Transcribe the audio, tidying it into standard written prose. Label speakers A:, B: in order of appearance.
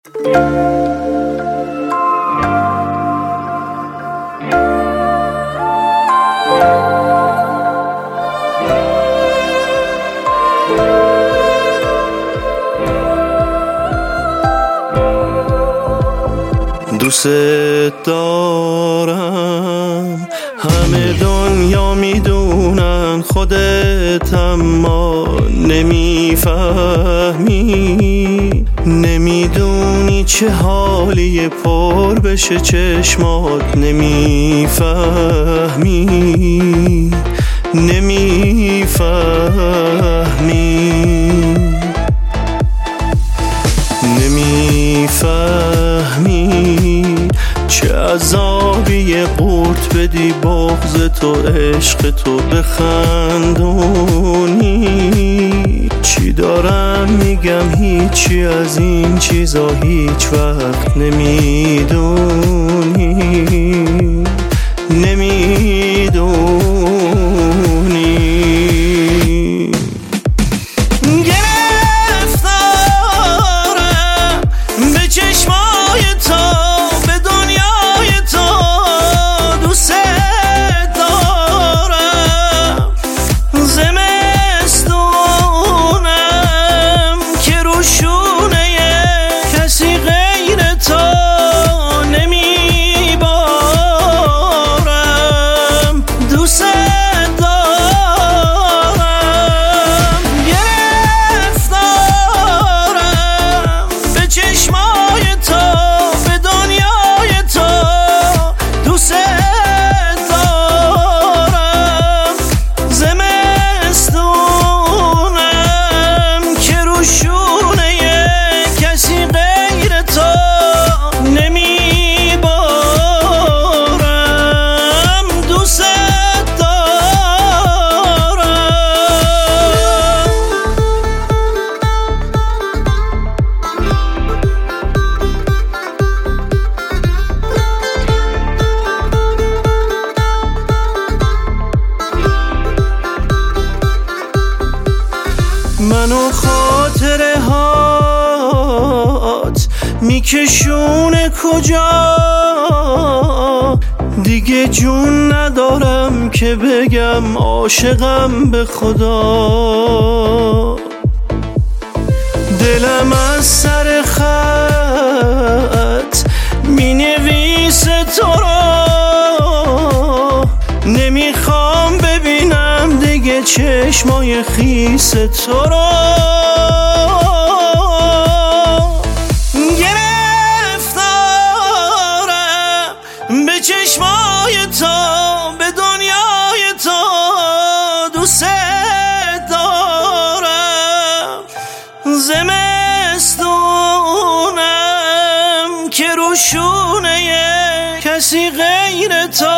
A: دوست دارم، همه دنیا میدونن، خودت اما نمیفهمی، نمیدونی چه حالی پر بشه چشمات، نمیفهمی، نمیفهمی، نمیفهمی چه عذابی قورت بدی بغض تو عشق تو بخندونی. چی دارم میگم هیچی از این چیزا هیچ وقت نمیدونی، نمیدونی. منو خاطره هات میکشونه کجا، دیگه جون ندارم که بگم عاشقم به خدا. دلم از سر خط مینویسه تو را، نمیخوام ببینم دیگه چشمای خیس تو را. گرفتارم به چشمای تو، به دنیای تو، دوست دارم. زمستونم که روشونه کسی غیر تو